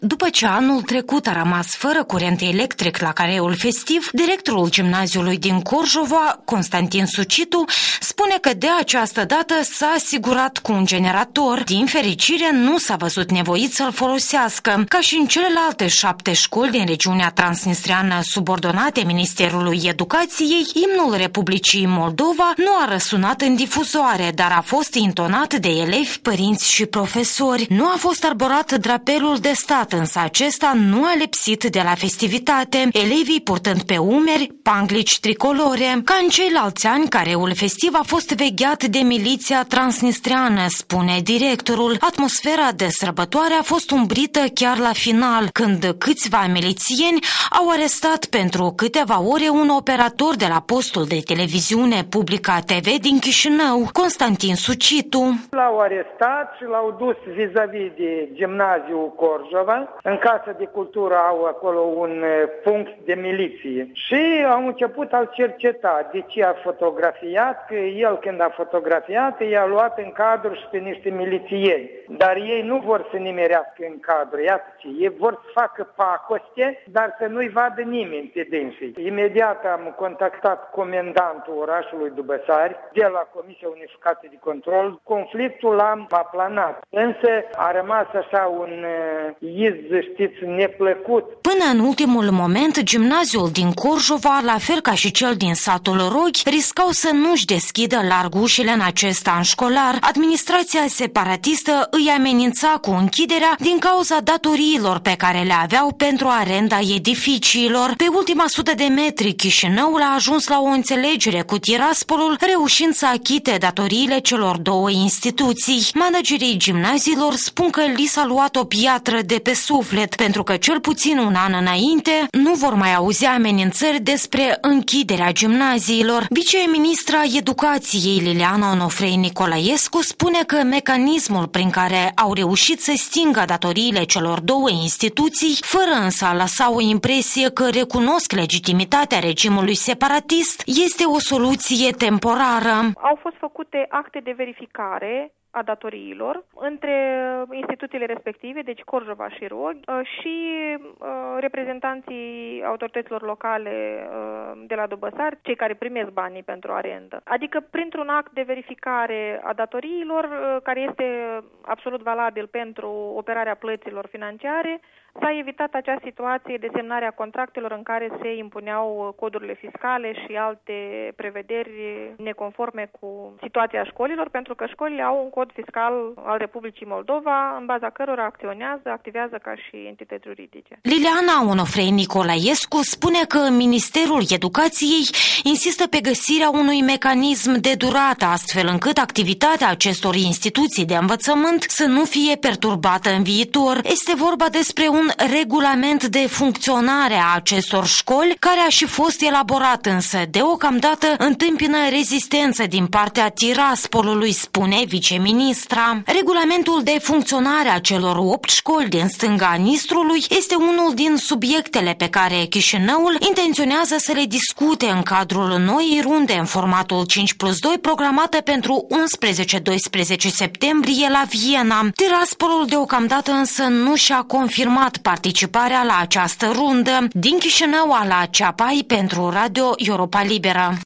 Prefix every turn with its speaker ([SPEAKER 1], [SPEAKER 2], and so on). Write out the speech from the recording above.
[SPEAKER 1] După ce anul trecut a rămas fără curent electric la Careul Festiv, directorul gimnaziului din Corjova, Constantin Sucitu, spune că de această dată s-a asigurat cu un generator. Din fericire, nu s-a văzut nevoit să-l folosească. Ca și în celelalte 7 școli din regiunea transnistreană subordonate Ministerului Educației, imnul Republicii Moldova nu a răsunat în difuzoare, dar a fost intonat de elevi, părinți și profesori. Nu a fost arborat drapelul de stat, însă acesta nu a lipsit de la festivitate, elevii purtând pe umeri panglici tricolore. Ca în ceilalți ani, Careul Festiv a fost vegheat de miliția transnistreană, spune directorul. Atmosfera de sărbătoare a fost umbrită chiar la final, când câțiva milițieni au arestat pentru câteva ore un operator de la postul de televiziune Publica TV din Chișinău, Constantin Sucitu.
[SPEAKER 2] L-au arestat și l-au dus vis-a-vis de gimnaziul Corjova. În Casa de Cultură au acolo un punct de miliție și au început a cerceta de ce a fotografiat, că el când a fotografiat i-a luat în cadru și pe niște milițieni. Dar ei nu vor să nimerească în cadru, iată ce, ei vor să facă pacoste, dar să nu-i vadă nimeni pe dânsii. Imediat am contactat comandantul orașului Dubăsari de la Comisia Unificată de Control. Conflictul l-am aplanat, însă a rămas așa un neplăcut.
[SPEAKER 1] Până în ultimul moment, gimnaziul din Corjova, la fel ca și cel din satul Roghi, riscau să nu-și deschidă larg ușile în acest an școlar. Administrația separatistă îi amenința cu închiderea din cauza datoriilor pe care le aveau pentru arenda edificiilor. Pe ultima 100 de metri, Chișinăul a ajuns la o înțelegere cu Tiraspolul, reușind să achite datoriile celor 2 instituții. Managerii gimnaziilor spun că li s-a luat o piatră de pe suflet, pentru că cel puțin un an înainte nu vor mai auzi amenințări despre închiderea gimnaziilor. Viceministra Educației Liliana Onofrei Nicolaescu spune că mecanismul prin care au reușit să stingă datoriile celor 2 instituții, fără însă a lăsa o impresie că recunosc legitimitatea regimului separatist, este o soluție temporară.
[SPEAKER 3] Au fost făcute acte de verificare a datoriilor între instituțiile respective, deci Corjova și Roghi, și reprezentanții autorităților locale de la Dubăsari, cei care primesc banii pentru arendă. Adică printr-un act de verificare a datoriilor, care este absolut valabil pentru operarea plăților financiare, s-a evitat acea situație de semnare a contractelor în care se impuneau codurile fiscale și alte prevederi neconforme cu situația școlilor, pentru că școlile au un cod fiscal al Republicii Moldova, în baza cărora activează ca și entități juridice.
[SPEAKER 1] Liliana Onofrei Nicolaescu spune că Ministerul Educației insistă pe găsirea unui mecanism de durată, astfel încât activitatea acestor instituții de învățământ să nu fie perturbată în viitor. Este vorba despre un regulament de funcționare a acestor școli, care a și fost elaborat, însă deocamdată întâmpină rezistență din partea Tiraspolului, spune viceministra. Regulamentul de funcționare a celor 8 școli din stânga Nistrului este unul din subiectele pe care Chișinăul intenționează să le discute în cadrul noii runde în formatul 5+2 programată pentru 11-12 septembrie la Viena. Tiraspolul deocamdată însă nu și-a confirmat participarea la această rundă. Din Chișinău, Ala Ceapai pentru Radio Europa Liberă.